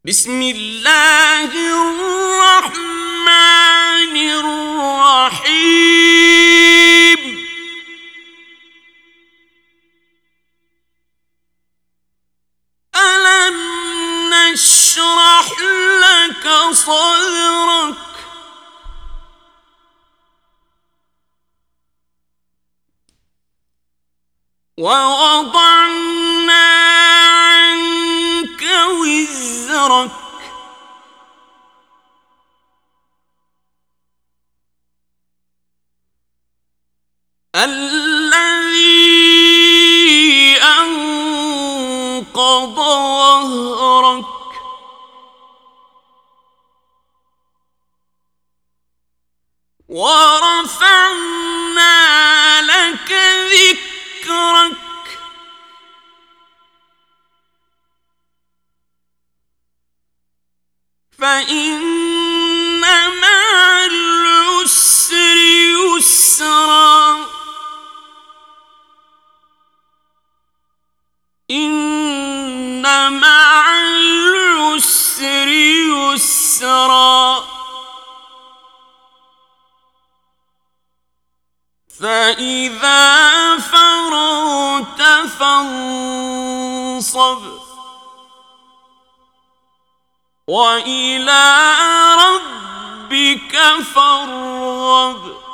بسم الله الرحمن الرحيم ألم نشرح لك صدرك ووضعنا عنك وزرك الذي أنقض ظهرك ورفعنا لك ذكرك فإن مع العسر يسرا إن مع العسر يسرا فإذا فرغت فانصب وإلى ربك فارغب